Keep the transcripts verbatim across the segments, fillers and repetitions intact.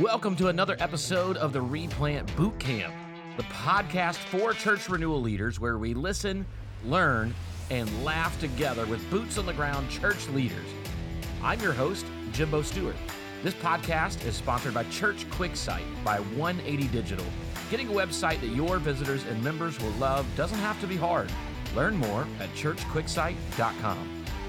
Welcome to another episode of the Replant Boot Camp, the podcast for church renewal leaders where we listen, learn, and laugh together with boots on the ground church leaders. I'm your host, Jimbo Stewart. This podcast is sponsored by Church QuickSite by one eighty Digital. Getting a website that your visitors and members will love doesn't have to be hard. Learn more at church quicksite dot com.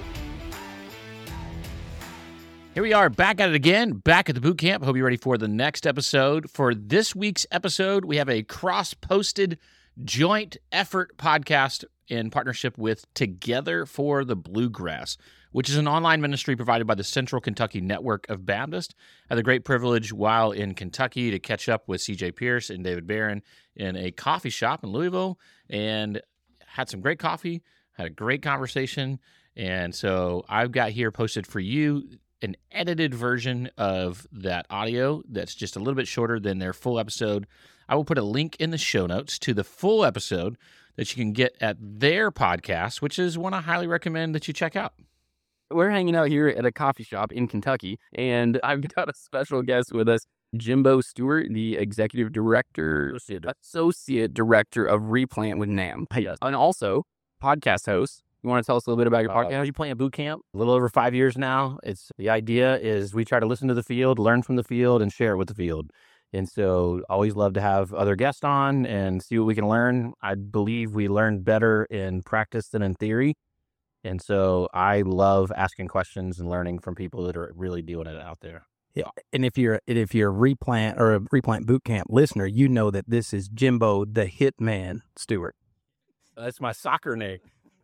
Here we are, back at it again, back at the boot camp. Hope you're ready for the next episode. For this week's episode, we have a cross-posted joint effort podcast in partnership with Together for the Bluegrass, which is an online ministry provided by the Central Kentucky Network of Baptists. I had the great privilege while in Kentucky to catch up with C J Pierce and David Barron in a coffee shop in Louisville and had some great coffee, had a great conversation. And so I've got here posted for you an edited version of that audio that's just a little bit shorter than their full episode. I will put a link in the show notes to the full episode that you can get at their podcast, which is one I highly recommend that you check out. We're hanging out here at a coffee shop in Kentucky, and I've got a special guest with us, Jimbo Stewart, the Executive Director, Associate, Associate Director of Replant with NAMB. Yes. And also podcast host. You want to tell us a little bit about your Uh, podcast? Replant Boot Camp, a little over five years now. It's the idea is we try to listen to the field, learn from the field, and share it with the field. And so always love to have other guests on and see what we can learn. I believe we learn better in practice than in theory. And so I love asking questions and learning from people that are really doing it out there. Yeah, and if you're if you're a replant or a replant boot camp listener, you know that this is Jimbo the Hitman Stewart. That's my soccer name.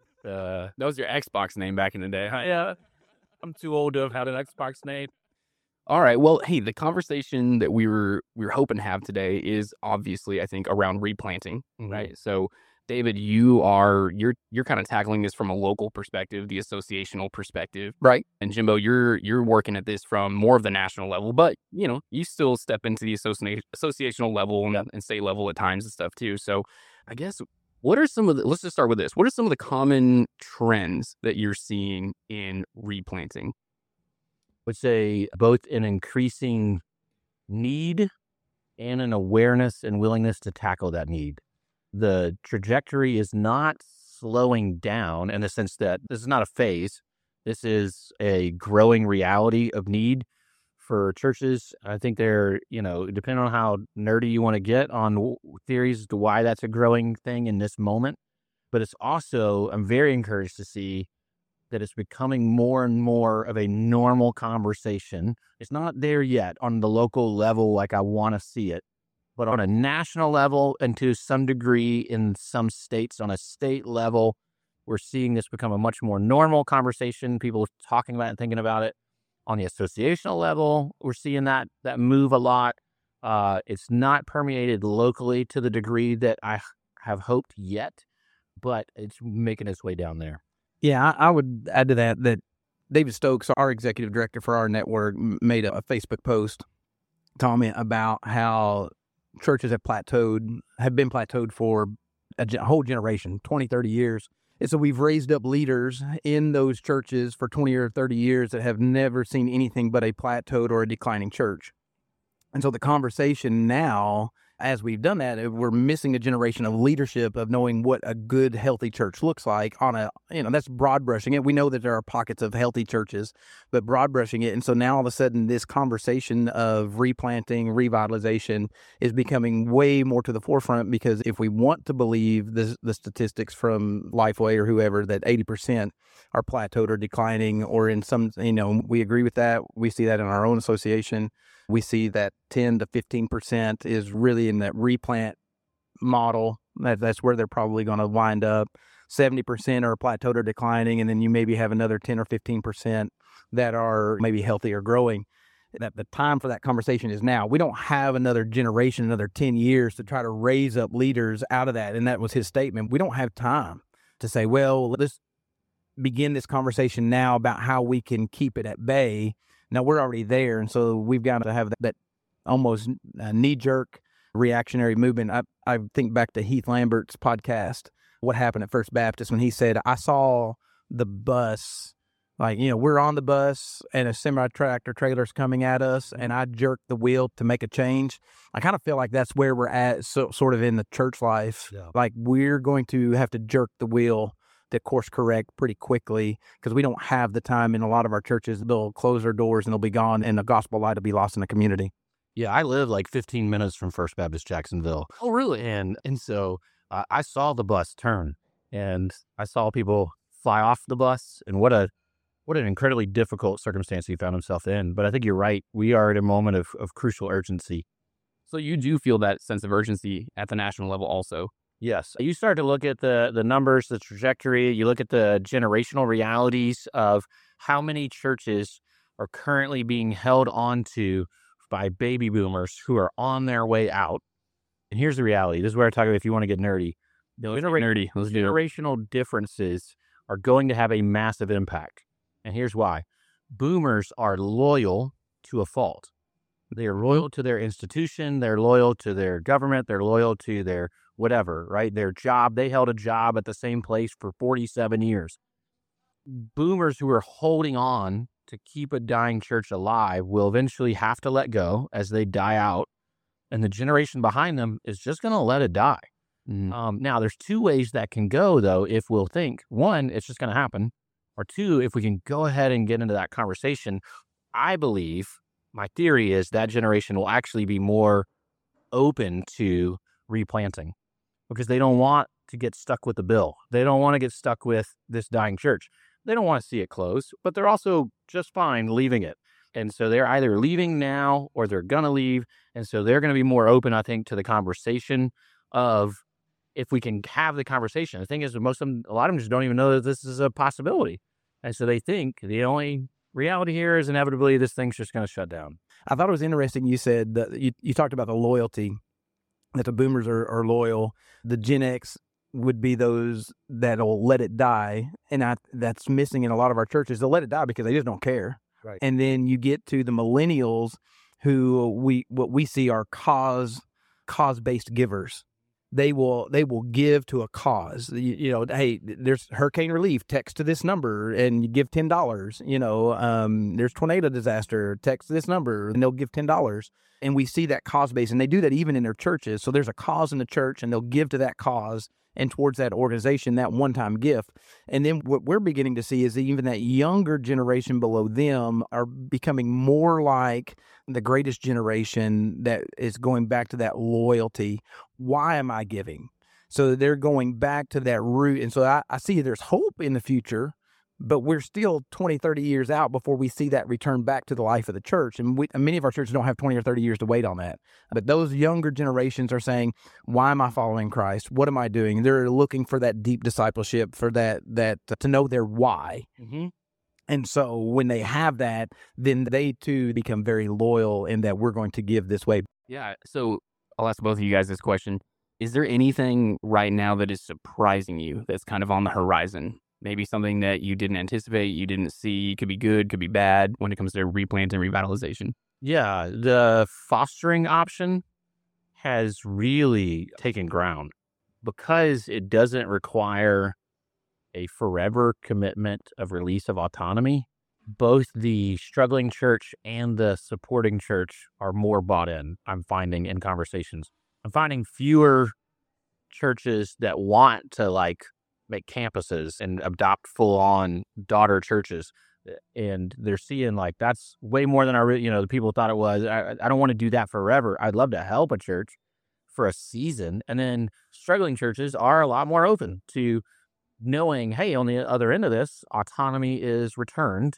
Uh, that was your Xbox name back in the day, huh? Yeah, I'm too old to have had an Xbox name. All right. Well, hey, the conversation that we were we were hoping to have today is obviously, I think, around replanting, Mm-hmm. right? So, David, you are you're you're kind of tackling this from a local perspective, the associational perspective, right? And Jimbo, you're you're working at this from more of the national level, but you know, you still step into the associ- associational level and, and state level at times and stuff too. So, I guess what are some of the let's just start with this. What are some of the common trends that you're seeing in replanting? Would say both an increasing need and an awareness and willingness to tackle that need. The trajectory is not slowing down in the sense that this is not a phase. This is a growing reality of need for churches. I think they're, you know, depending on how nerdy you want to get on w- theories as to why that's a growing thing in this moment. But it's also, I'm very encouraged to see that it's becoming more and more of a normal conversation. It's not there yet on the local level like I want to see it, but on a national level and to some degree in some states on a state level, we're seeing this become a much more normal conversation, people talking about it and thinking about it. On the associational level, we're seeing that that move a lot. Uh, it's not permeated locally to the degree that I have hoped yet, but it's making its way down there. Yeah, I, I would add to that that David Stokes, our executive director for our network, m- made a, a Facebook post comment about how churches have plateaued, have been plateaued for a, ge- a whole generation, twenty, thirty years. And so we've raised up leaders in those churches for twenty or thirty years that have never seen anything but a plateaued or a declining church. And so the conversation now, as we've done that, we're missing a generation of leadership of knowing what a good, healthy church looks like on a, you know, that's broad brushing it. We know that there are pockets of healthy churches, but broad brushing it. And so now all of a sudden this conversation of replanting, revitalization is becoming way more to the forefront, because if we want to believe the, the statistics from Lifeway or whoever that eighty percent are plateaued or declining, or in some, you know, we agree with that. We see that in our own association. We see that ten to fifteen percent is really in that replant model. That, that's where they're probably going to wind up. seventy percent are plateaued or declining, and then you maybe have another ten or fifteen percent that are maybe healthy or growing. That the time for that conversation is now. We don't have another generation, another ten years to try to raise up leaders out of that. And that was his statement. We don't have time to say, well, let's begin this conversation now about how we can keep it at bay. Now we're already there, and so we've got to have that, that almost uh, knee-jerk reactionary movement. I, I think back to Heath Lambert's podcast, What Happened at First Baptist, when he said, I saw the bus Like, you know, we're on the bus and a semi-tractor trailer's coming at us and I jerk the wheel to make a change. I kind of feel like that's where we're at, so, sort of in the church life. Yeah. Like, we're going to have to jerk the wheel to course correct pretty quickly because we don't have the time. In a lot of our churches, they'll close their doors and they'll be gone and the gospel light will be lost in the community. Yeah, I live like fifteen minutes from First Baptist Jacksonville. Oh, really? And and so uh, I saw the bus turn, and I saw people fly off the bus, and what a what an incredibly difficult circumstance he found himself in. But I think you're right. We are at a moment of, of crucial urgency. So you do feel that sense of urgency at the national level also? Yes. You start to look at the the numbers, the trajectory, you look at the generational realities of how many churches are currently being held onto by baby boomers who are on their way out. And here's the reality. This is where I talk about if you want to get nerdy. No, let's get nerdy. Let's do it. Generational differences are going to have a massive impact. And here's why. Boomers are loyal to a fault. They are loyal to their institution. They're loyal to their government. They're loyal to their whatever, right? Their job. They held a job at the same place for forty-seven years. Boomers who are holding on to keep a dying church alive will eventually have to let go as they die out. And the generation behind them is just going to let it die. Mm. Um, now, there's two ways that can go, though, if we'll think. One, it's just going to happen. Or two, if we can go ahead and get into that conversation, I believe, my theory is that generation will actually be more open to replanting because they don't want to get stuck with the bill. They don't want to get stuck with this dying church. They don't want to see it close, but they're also just fine leaving it. And so they're either leaving now or they're going to leave. And so they're going to be more open, I think, to the conversation of if we can have the conversation. The thing is, most of them, a lot of them just don't even know that this is a possibility. And so they think the only reality here is inevitably this thing's just going to shut down. I thought it was interesting you said that you, you talked about the loyalty, that the boomers are, are loyal. The Gen X would be those that'll let it die. And I, that's missing in a lot of our churches. They'll let it die because they just don't care. Right. And then you get to the millennials who we what we see are cause cause-based givers. They will they will give to a cause. You, you know, hey, there's hurricane relief, text to this number and you give ten dollars. You know, um, there's tornado disaster, text this number and they'll give ten dollars. And we see that cause base, and they do that even in their churches. So there's a cause in the church and they'll give to that cause and towards that organization, that one-time gift. And then what we're beginning to see is even that younger generation below them are becoming more like the greatest generation that is going back to that loyalty. Why am I giving? So they're going back to that root. And so I, I see there's hope in the future, but we're still twenty, thirty years out before we see that return back to the life of the church. And we, many of our churches don't have twenty or thirty years to wait on that. But those younger generations are saying, why am I following Christ? What am I doing? They're looking for that deep discipleship, for that, that uh, to know their why. Mm-hmm. And so when they have that, then they too become very loyal in that we're going to give this way. Yeah. So I'll ask both of you guys this question. Is there anything right now that is surprising you that's kind of on the horizon? Maybe something that you didn't anticipate, you didn't see, could be good, could be bad when it comes to replant and revitalization? Yeah, the fostering option has really taken ground because it doesn't require a forever commitment of release of autonomy. Both the struggling church and the supporting church are more bought in, I'm finding in conversations. I'm finding fewer churches that want to like make campuses and adopt full-on daughter churches, and they're seeing like that's way more than I re- you know the people thought it was. I, I don't want to do that forever. I'd love to help a church for a season, and then struggling churches are a lot more open to knowing, hey, on the other end of this, autonomy is returned,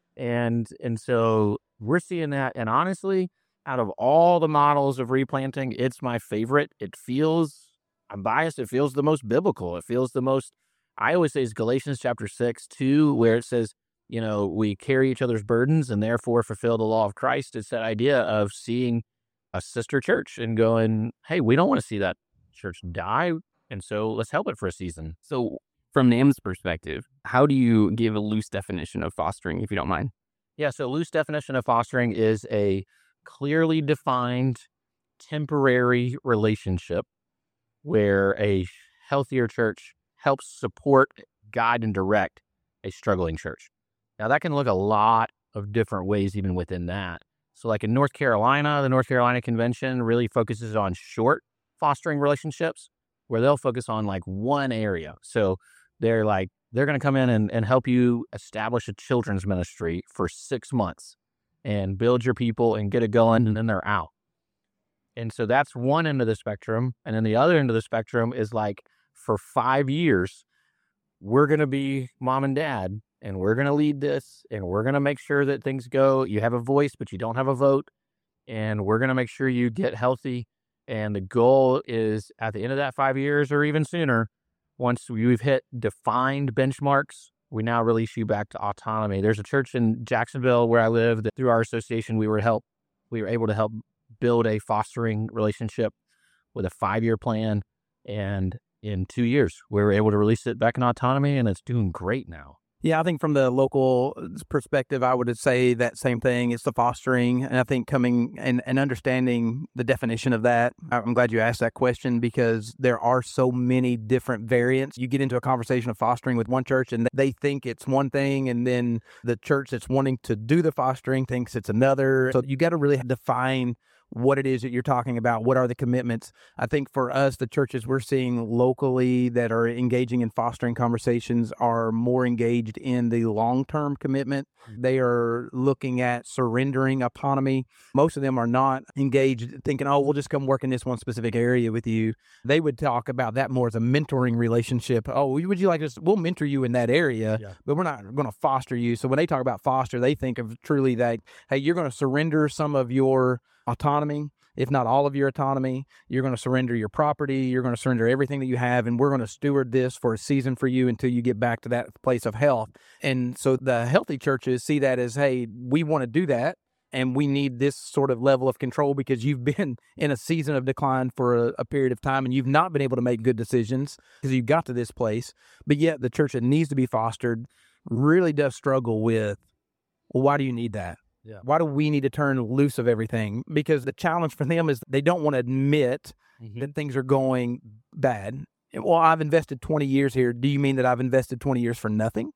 and and so we're seeing that. And honestly, out of all the models of replanting, it's my favorite. It feels, I'm biased, it feels the most biblical. It feels the most, I always say it's Galatians chapter six, two, where it says, you know, we carry each other's burdens and therefore fulfill the law of Christ. It's that idea of seeing a sister church and going, hey, we don't want to see that church die, and so let's help it for a season. So from NAM's perspective, how do you give a loose definition of fostering, if you don't mind? Yeah, so loose definition of fostering is a clearly defined temporary relationship where a healthier church helps support, guide, and direct a struggling church. Now, that can look a lot of different ways even within that. So like in North Carolina, the North Carolina Convention really focuses on short fostering relationships where they'll focus on like one area. So they're like, they're going to come in and, and help you establish a children's ministry for six months and build your people and get it going, and then they're out. And so that's one end of the spectrum. And then the other end of the spectrum is like, for five years, we're going to be mom and dad, and we're going to lead this, and we're going to make sure that things go. You have a voice, but you don't have a vote. And we're going to make sure you get healthy. And the goal is at the end of that five years or even sooner, once we've hit defined benchmarks, we now release you back to autonomy. There's a church in Jacksonville where I live that through our association, we were help, we were able to help build a fostering relationship with a five-year plan. And in two years, we were able to release it back in autonomy, and it's doing great now. Yeah, I think from the local perspective, I would say that same thing. It's the fostering. And I think coming and, and understanding the definition of that, I'm glad you asked that question, because there are so many different variants. You get into a conversation of fostering with one church and they think it's one thing, and then the church that's wanting to do the fostering thinks it's another. So you got to really define what it is that you're talking about. What are the commitments? I think for us, the churches we're seeing locally that are engaging in fostering conversations are more engaged in the long-term commitment. They are looking at surrendering autonomy. Most of them are not engaged thinking, oh, we'll just come work in this one specific area with you. They would talk about that more as a mentoring relationship. Oh, would you like us? We'll mentor you in that area, yeah. but we're not going to foster you. So when they talk about foster, they think of truly that, hey, you're going to surrender some of your autonomy, if not all of your autonomy. You're going to surrender your property. You're going to surrender everything that you have, and we're going to steward this for a season for you until you get back to that place of health. And so the healthy churches see that as, hey, we want to do that, and we need this sort of level of control because you've been in a season of decline for a, a period of time, and you've not been able to make good decisions because you got to this place. But yet the church that needs to be fostered really does struggle with, well, why do you need that? Yeah. Why do we need to turn loose of everything? Because the challenge for them is they don't want to admit mm-hmm. that things are going bad. Well, I've invested twenty years here. Do you mean that I've invested twenty years for nothing?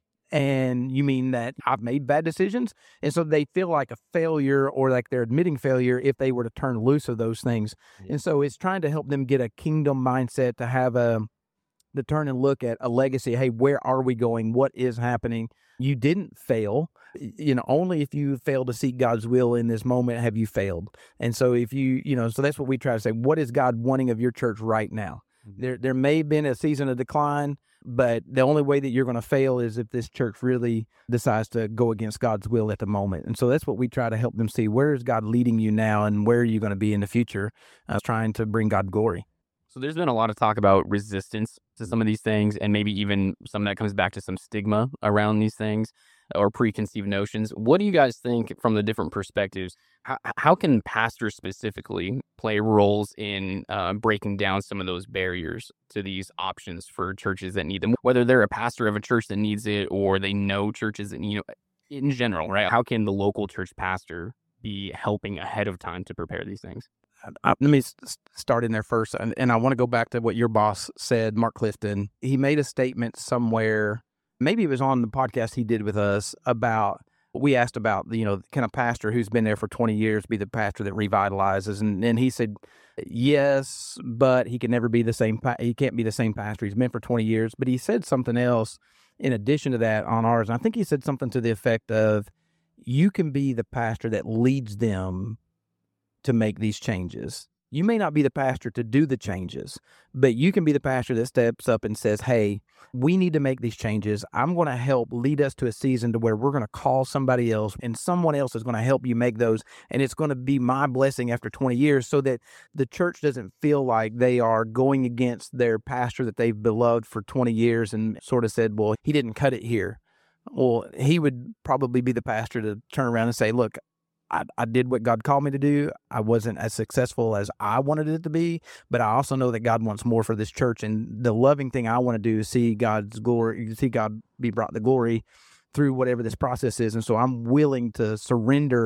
And you mean that I've made bad decisions? And so they feel like a failure, or like they're admitting failure if they were to turn loose of those things. Yeah. And so it's trying to help them get a kingdom mindset, to have a, to turn and look at a legacy. Hey, where are we going? What is happening? You didn't fail. You know, only if you fail to seek God's will in this moment have you failed. And so if you, you know, so that's what we try to say. What is God wanting of your church right now? Mm-hmm. There, there may have been a season of decline, but the only way that you're going to fail is if this church really decides to go against God's will at the moment. And so that's what we try to help them see. Where is God leading you now, and where are you going to be in the future, uh, trying to bring God glory? So there's been a lot of talk about resistance to some of these things, and maybe even some that comes back to some stigma around these things or preconceived notions. What do you guys think from the different perspectives? How, how can pastors specifically play roles in uh, breaking down some of those barriers to these options for churches that need them? Whether they're a pastor of a church that needs it, or they know churches that, you know, in general, right? How can the local church pastor be helping ahead of time to prepare these things? I, let me start in there first, and, and I want to go back to what your boss said, Mark Clifton. He made a statement somewhere, maybe it was on the podcast he did with us, about, we asked about, you know, can a pastor who's been there for twenty years be the pastor that revitalizes? And, and he said, yes, but he can never be the same, he can't be the same pastor. He's been for twenty years. But he said something else in addition to that on ours. And I think he said something to the effect of, you can be the pastor that leads them to make these changes. You may not be the pastor to do the changes, but you can be the pastor that steps up and says, hey, we need to make these changes. I'm going to help lead us to a season to where we're going to call somebody else, and someone else is going to help you make those. And it's going to be my blessing after twenty years, so that the church doesn't feel like they are going against their pastor that they've beloved for twenty years and sort of said, well, he didn't cut it here. Well, he would probably be the pastor to turn around and say, look, I, I did what God called me to do. I wasn't as successful as I wanted it to be, but I also know that God wants more for this church. And the loving thing I want to do is see God's glory, see God be brought the glory through whatever this process is. And so I'm willing to surrender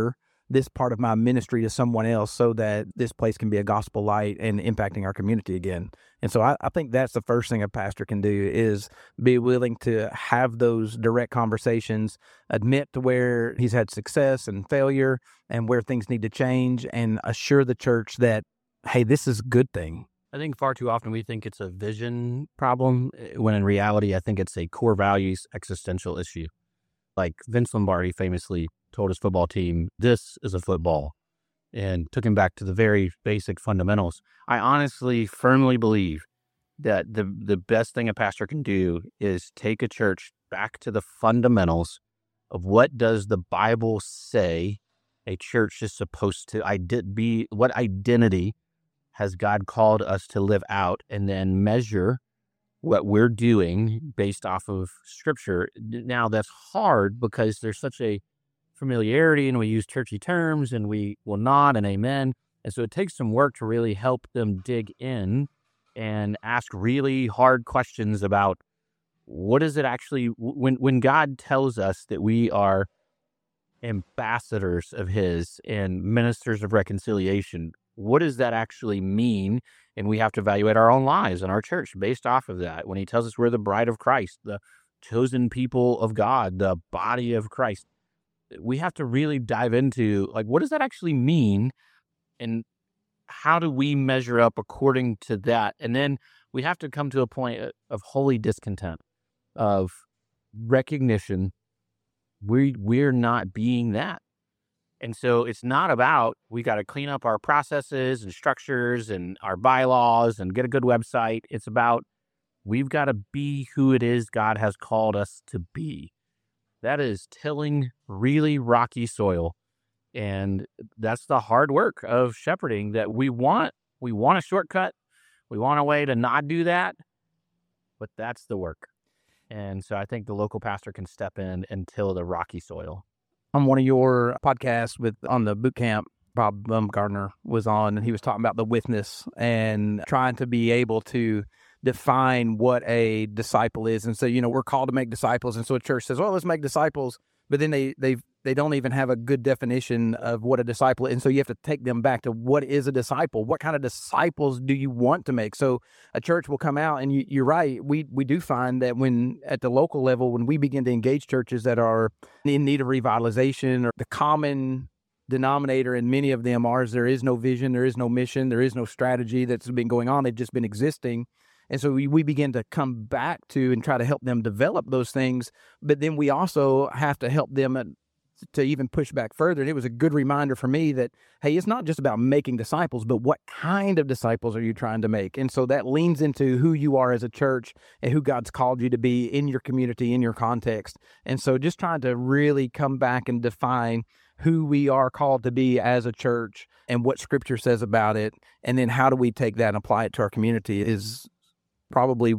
this part of my ministry to someone else so that this place can be a gospel light and impacting our community again. And so I, I think that's the first thing a pastor can do is be willing to have those direct conversations, admit to where he's had success and failure and where things need to change, and assure the church that, hey, this is a good thing. I think far too often we think it's a vision problem, when in reality, I think it's a core values existential issue. Like Vince Lombardi famously told his football team, this is a football, and took him back to the very basic fundamentals. I honestly, firmly believe that the, the best thing a pastor can do is take a church back to the fundamentals of what does the Bible say a church is supposed to ide- be, what identity has God called us to live out, and then measure what we're doing based off of Scripture. Now, that's hard because there's such a familiarity, and we use churchy terms, and we will nod and amen. And so it takes some work to really help them dig in and ask really hard questions about what is it actually, when, when God tells us that we are ambassadors of His and ministers of reconciliation, what does that actually mean? And we have to evaluate our own lives and our church based off of that. When He tells us we're the bride of Christ, the chosen people of God, the body of Christ, we have to really dive into, like, what does that actually mean? And how do we measure up according to that? And then we have to come to a point of holy discontent, of recognition. We, we're not being that. And so it's not about, we got to clean up our processes and structures and our bylaws and get a good website. It's about, we've got to be who it is God has called us to be. That is tilling really rocky soil. And that's the hard work of shepherding that we want. We want a shortcut. We want a way to not do that. But that's the work. And so I think the local pastor can step in and till the rocky soil. On one of your podcasts with on the boot camp, Bob Bumgardner was on, and he was talking about the witness and trying to be able to define what a disciple is. And so, you know, we're called to make disciples. And so a church says, well, let's make disciples. But then they they they don't even have a good definition of what a disciple is. And so you have to take them back to what is a disciple? What kind of disciples do you want to make? So a church will come out, and you, you're right. We we do find that when at the local level, when we begin to engage churches that are in need of revitalization, or the common denominator in many of them are, is there is no vision, there is no mission, there is no strategy that's been going on. They've just been existing. And so we, we begin to come back to and try to help them develop those things. But then we also have to help them to even push back further. And it was a good reminder for me that, hey, it's not just about making disciples, but what kind of disciples are you trying to make? And so that leans into who you are as a church and who God's called you to be in your community, in your context. And so just trying to really come back and define who we are called to be as a church and what Scripture says about it. And then how do we take that and apply it to our community is probably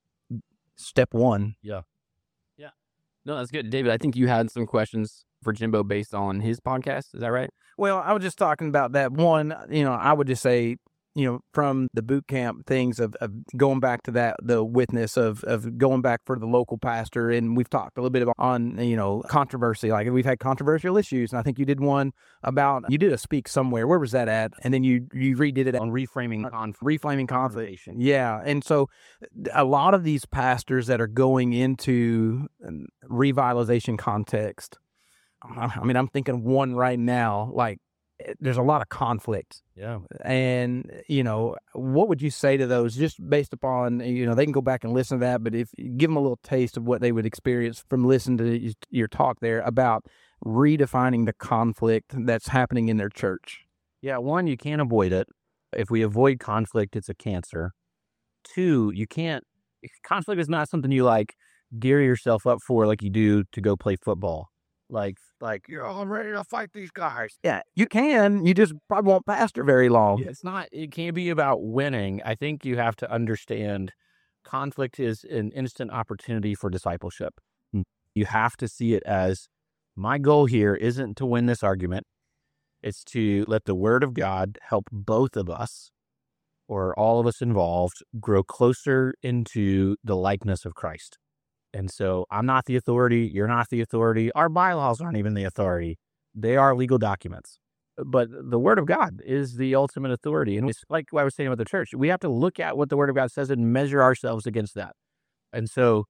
step one. Yeah. Yeah. No, that's good. David, I think you had some questions for Jimbo based on his podcast. Is that right? Well, I was just talking about that one. You know, I would just say, you know, from the boot camp things of, of going back to that, the witness of, of going back for the local pastor. And we've talked a little bit about on, you know, controversy, like we've had controversial issues. And I think you did one about, you did a speak somewhere. Where was that at? And then you, you redid it on reframing conflict. Reframing conflict. Yeah. And so a lot of these pastors that are going into revitalization context, I mean, I'm thinking of one right now, like, there's a lot of conflict. Yeah. And, you know, what would you say to those just based upon, you know, they can go back and listen to that, but if you give them a little taste of what they would experience from listening to your talk there about redefining the conflict that's happening in their church. Yeah. One, you can't avoid it. If we avoid conflict, it's a cancer. Two, you can't, conflict is not something you like gear yourself up for like you do to go play football. Like, like, you know, I'm ready to fight these guys. Yeah, you can. You just probably won't pastor very long. It's not, it can't be about winning. I think you have to understand conflict is an instant opportunity for discipleship. You have to see it as, my goal here isn't to win this argument. It's to let the Word of God help both of us, or all of us involved, grow closer into the likeness of Christ. And so I'm not the authority. You're not the authority. Our bylaws aren't even the authority. They are legal documents. But the Word of God is the ultimate authority. And it's like what I was saying about the church. We have to look at what the Word of God says and measure ourselves against that. And so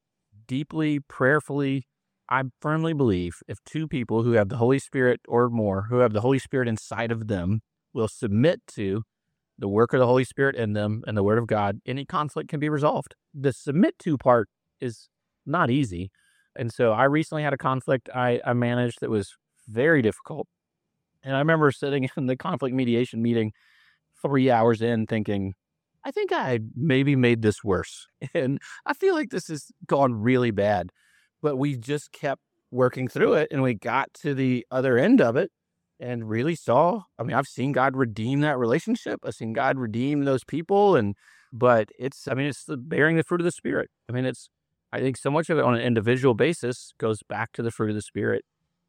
deeply, prayerfully, I firmly believe if two people who have the Holy Spirit or more, who have the Holy Spirit inside of them, will submit to the work of the Holy Spirit in them and the Word of God, any conflict can be resolved. The submit to part is not easy. And so I recently had a conflict I, I managed that was very difficult. And I remember sitting in the conflict mediation meeting three hours in thinking, I think I maybe made this worse. And I feel like this has gone really bad. But we just kept working through it, and we got to the other end of it and really saw, I mean, I've seen God redeem that relationship. I've seen God redeem those people. And, but it's, I mean, it's the bearing the fruit of the Spirit. I mean, it's, I think so much of it on an individual basis goes back to the fruit of the Spirit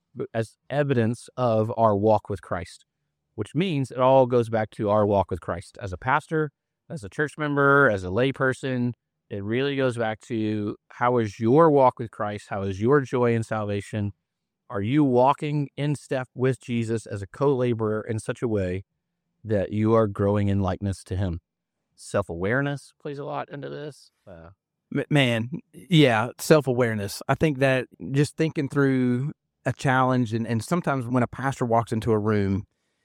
as evidence of our walk with Christ, which means it all goes back to our walk with Christ as a pastor, as a church member, as a lay person. It really goes back to how is your walk with Christ? How is your joy in salvation? Are you walking in step with Jesus as a co-laborer in such a way that you are growing in likeness to him? Self-awareness plays a lot into this. Uh, Man, yeah, self-awareness. I think that just thinking through a challenge, and, and sometimes when a pastor walks into a room,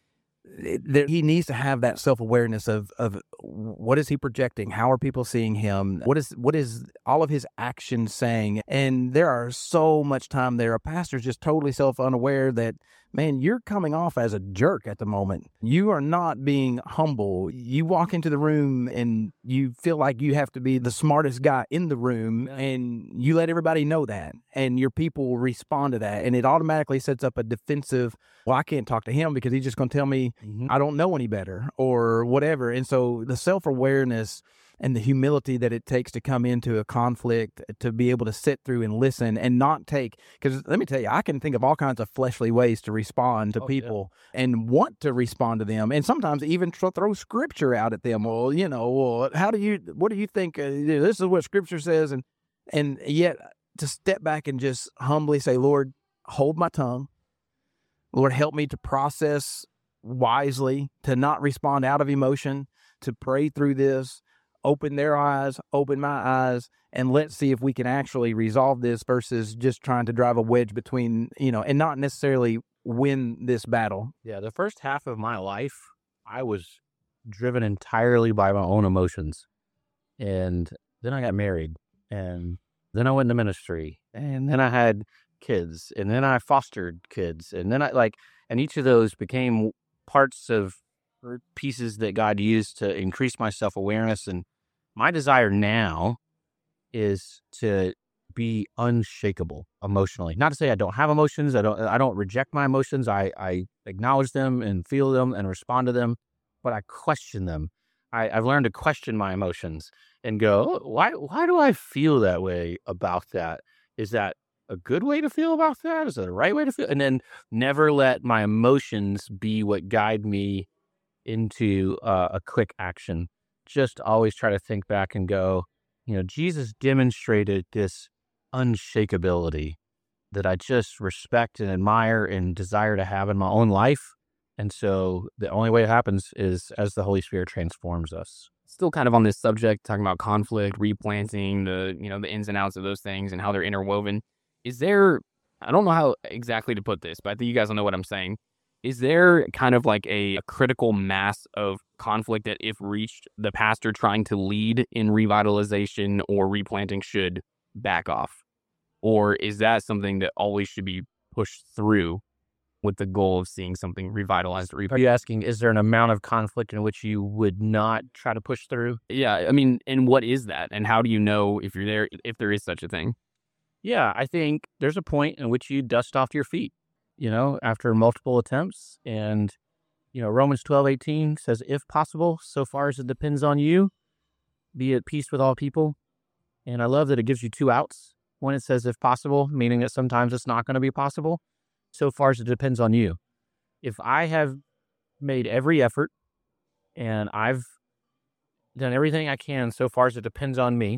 it, there, he needs to have that self-awareness of of what is he projecting? How are people seeing him? What is what is all of his actions saying? And there are so much time there. A pastor's just totally self-unaware that, man, you're coming off as a jerk at the moment. You are not being humble. You walk into the room and you feel like you have to be the smartest guy in the room, and you let everybody know that, and your people will respond to that. And it automatically sets up a defensive, well, I can't talk to him because he's just going to tell me mm-hmm. I don't know any better or whatever. And so the self-awareness and the humility that it takes to come into a conflict, to be able to sit through and listen and not take, because let me tell you, I can think of all kinds of fleshly ways to respond to oh, people yeah. and want to respond to them. And sometimes even tr- throw scripture out at them. Well, you know, well, how do you, what do you think? Uh, this is what scripture says. And, and yet to step back and just humbly say, Lord, hold my tongue. Lord, help me to process wisely, to not respond out of emotion, to pray through this. Open their eyes, open my eyes, and let's see if we can actually resolve this versus just trying to drive a wedge between, you know, and not necessarily win this battle. Yeah, the first half of my life, I was driven entirely by my own emotions. And then I got married, and then I went into ministry, and then I had kids, and then I fostered kids, and then I like, and each of those became parts of pieces that God used to increase my self-awareness. And my desire now is to be unshakable emotionally. Not to say I don't have emotions. I don't, I don't reject my emotions. I, I acknowledge them and feel them and respond to them, but I question them. I, I've learned to question my emotions and go, oh, why, why do I feel that way about that? Is that a good way to feel about that? Is that the right way to feel? And then never let my emotions be what guide me into uh, a quick action. Just always try to think back and go, you know, Jesus demonstrated this unshakability that I just respect and admire and desire to have in my own life. And so the only way it happens is as the Holy Spirit transforms us. Still kind of on this subject, talking about conflict, replanting, the, you know, the ins and outs of those things and how they're interwoven. Is there, I don't know how exactly to put this, but I think you guys will know what I'm saying. Is there kind of like a, a critical mass of conflict that if reached, the pastor trying to lead in revitalization or replanting should back off? Or is that something that always should be pushed through with the goal of seeing something revitalized? Are you asking, is there an amount of conflict in which you would not try to push through? Yeah, I mean, and what is that? And how do you know if you're there, if there is such a thing? Yeah, I think there's a point in which you dust off your feet, you know, after multiple attempts. And, you know, Romans twelve eighteen says, if possible, so far as it depends on you, be at peace with all people. And I love that it gives you two outs when it says if possible, meaning that sometimes it's not going to be possible. So far as it depends on you. If I have made every effort and I've done everything I can so far as it depends on me,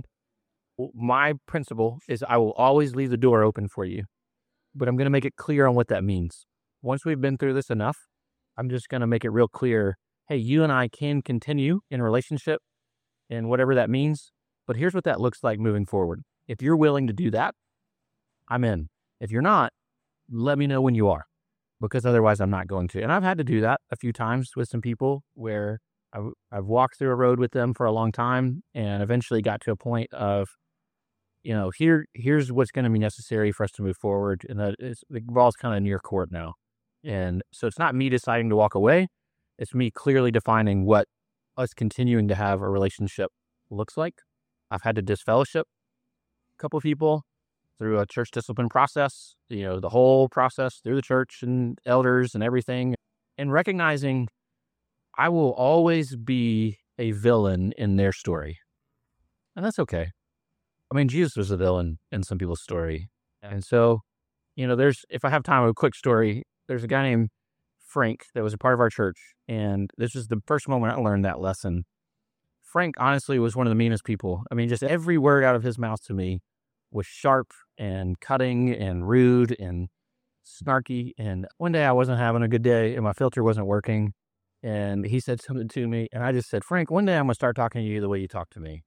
my principle is I will always leave the door open for you, but I'm going to make it clear on what that means. once we've been through this enough, I'm just going to make it real clear. Hey, you and I can continue in a relationship and whatever that means. But here's what that looks like moving forward. If you're willing to do that, I'm in. If you're not, let me know when you are, because otherwise I'm not going to. And I've had to do that a few times with some people where I've, I've walked through a road with them for a long time and eventually got to a point of, you know, here, here's what's going to be necessary for us to move forward. And that is, the ball's kind of near court now. And so it's not me deciding to walk away. It's me clearly defining what us continuing to have a relationship looks like. I've had to disfellowship a couple of people through a church discipline process, you know, the whole process through the church and elders and everything, and recognizing I will always be a villain in their story. And that's okay. I mean, Jesus was a villain in some people's story. And so, you know, there's, if I have time, a quick story, there's a guy named Frank that was a part of our church. And this was the first moment I learned that lesson. Frank, honestly, was one of the meanest people. I mean, just every word out of his mouth to me was sharp and cutting and rude and snarky. And one day I wasn't having a good day and my filter wasn't working. And he said something to me. And I just said, Frank, one day I'm going to start talking to you the way you talk to me.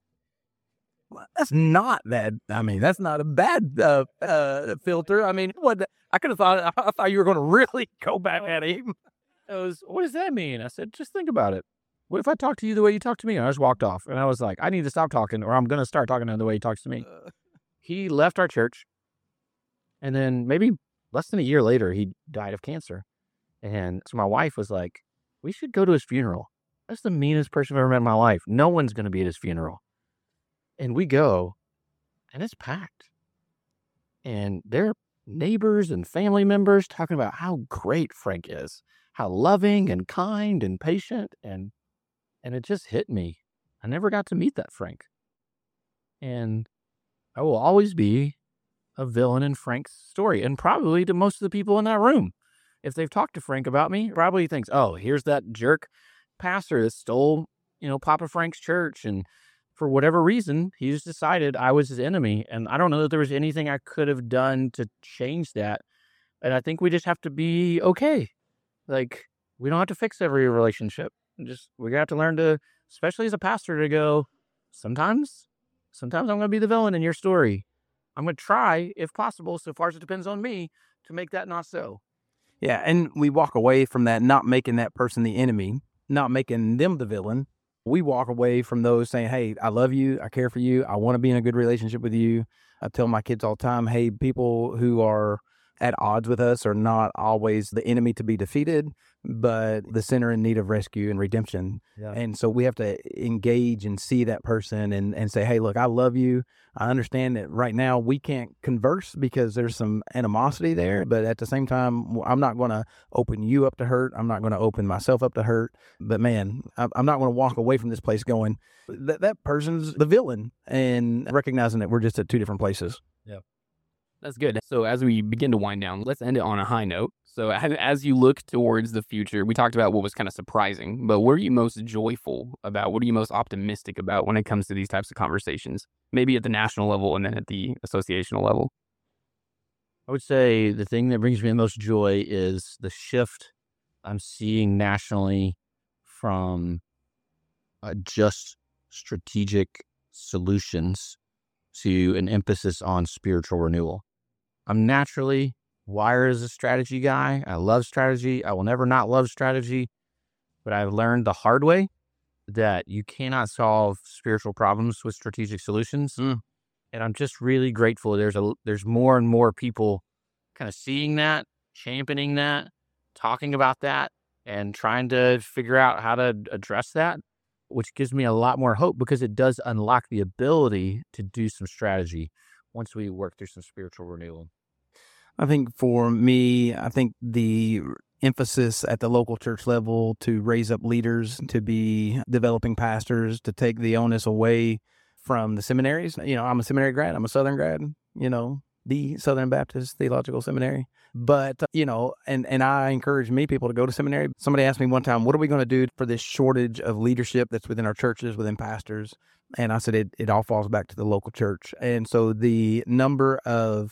Well, that's not bad. I mean, that's not a bad uh, uh, filter. I mean, what I could have thought, I thought you were going to really go back at him. It was, what does that mean? I said, just think about it. What if I talk to you the way you talk to me? And I just walked off. And I was like, I need to stop talking or I'm going to start talking to him the way he talks to me. Uh, he left our church. And then maybe less than a year later, he died of cancer. And so my wife was like, we should go to his funeral. That's the meanest person I've ever met in my life. No one's going to be at his funeral. And we go, and it's packed. And they're neighbors and family members talking about how great Frank is, how loving and kind and patient. And and it just hit me. I never got to meet that Frank. And I will always be a villain in Frank's story. And probably to most of the people in that room. If they've talked to Frank about me, probably thinks, oh, here's that jerk pastor that stole, you know, Papa Frank's church. And for whatever reason, he just decided I was his enemy. And I don't know that there was anything I could have done to change that. And I think we just have to be okay. Like, we don't have to fix every relationship. Just, we have to learn to, especially as a pastor, to go, sometimes, sometimes I'm going to be the villain in your story. I'm going to try, if possible, so far as it depends on me, to make that not so. Yeah, and we walk away from that, not making that person the enemy, not making them the villain. We walk away from those saying, hey, I love you, I care for you, I want to be in a good relationship with you. I tell my kids all the time, hey, people who are at odds with us are not always the enemy to be defeated, but the sinner in need of rescue and redemption. Yeah. And so we have to engage and see that person and, and say, hey, look, I love you. I understand that right now we can't converse because there's some animosity there, but at the same time, I'm not going to open you up to hurt. I'm not going to open myself up to hurt. But man, I'm not going to walk away from this place going, that, that person's the villain, and recognizing that we're just at two different places. Yeah. That's good. So as we begin to wind down, let's end it on a high note. So as you look towards the future, we talked about what was kind of surprising, but what are you most joyful about? What are you most optimistic about when it comes to these types of conversations? Maybe at the national level and then at the associational level. I would say the thing that brings me the most joy is the shift I'm seeing nationally from uh, just strategic solutions to an emphasis on spiritual renewal. I'm naturally wired as a strategy guy. I love strategy. I will never not love strategy, but I've learned the hard way that you cannot solve spiritual problems with strategic solutions. Mm. And I'm just really grateful. There's a, there's more and more people kind of seeing that, championing that, talking about that, and trying to figure out how to address that, which gives me a lot more hope because it does unlock the ability to do some strategy once we work through some spiritual renewal. I think for me, I think the emphasis at the local church level to raise up leaders, to be developing pastors, to take the onus away from the seminaries. You know, I'm a seminary grad. I'm a Southern grad, you know, the Southern Baptist Theological Seminary. But, you know, and, and I encourage me people to go to seminary. Somebody asked me one time, what are we going to do for this shortage of leadership that's within our churches, within pastors? And I said, it, it all falls back to the local church. And so the number of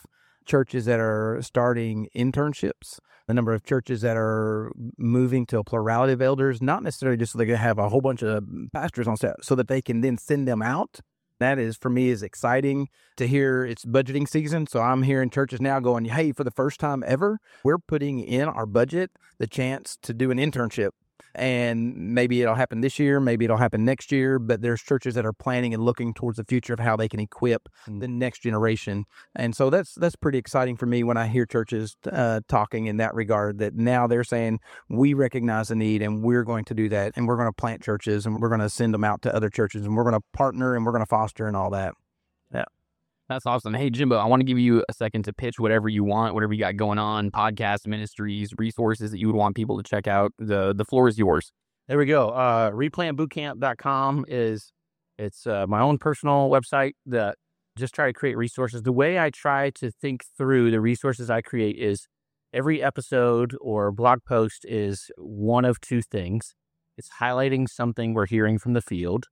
churches that are starting internships, the number of churches that are moving to a plurality of elders, not necessarily just so they can have a whole bunch of pastors on staff, so that they can then send them out. That is, for me, is exciting to hear. It's budgeting season, so I'm hearing churches now going, hey, for the first time ever, we're putting in our budget the chance to do an internship. And maybe it'll happen this year, maybe it'll happen next year, but there's churches that are planning and looking towards the future of how they can equip the next generation. And so that's that's pretty exciting for me when I hear churches uh, talking in that regard, that now they're saying, we recognize the need and we're going to do that, and we're going to plant churches and we're going to send them out to other churches, and we're going to partner and we're going to foster and all that. Yeah. That's awesome. Hey, Jimbo, I want to give you a second to pitch whatever you want, whatever you got going on, podcasts, ministries, resources that you would want people to check out. The the floor is yours. There we go. Uh, replant bootcamp dot com is, it's uh, my own personal website that just try to create resources. The way I try to think through the resources I create is every episode or blog post is one of two things. It's highlighting something we're hearing from the field,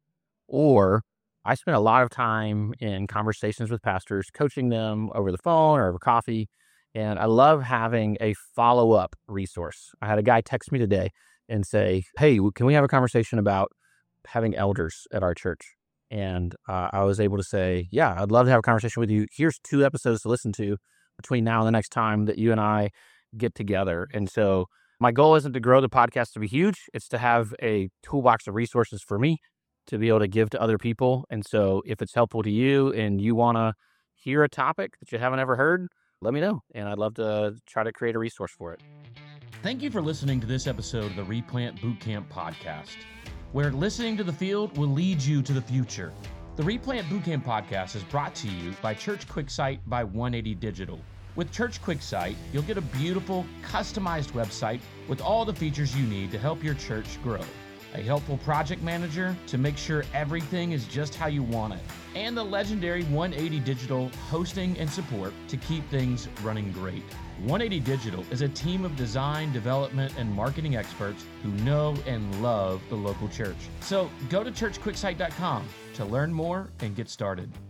or I spend a lot of time in conversations with pastors, coaching them over the phone or over coffee. And I love having a follow-up resource. I had a guy text me today and say, hey, can we have a conversation about having elders at our church? And uh, I was able to say, yeah, I'd love to have a conversation with you. Here's two episodes to listen to between now and the next time that you and I get together. And so my goal isn't to grow the podcast to be huge. It's to have a toolbox of resources for me to be able to give to other people. And so if it's helpful to you and you want to hear a topic that you haven't ever heard, let me know. And I'd love to try to create a resource for it. Thank you for listening to this episode of the Replant Bootcamp podcast, where listening to the field will lead you to the future. The Replant Bootcamp podcast is brought to you by Church QuickSite by one eighty Digital. With Church QuickSite, you'll get a beautiful, customized website with all the features you need to help your church grow. A helpful project manager to make sure everything is just how you want it, and the legendary one eighty Digital hosting and support to keep things running great. one eighty Digital is a team of design, development, and marketing experts who know and love the local church. So go to church quick site dot com to learn more and get started.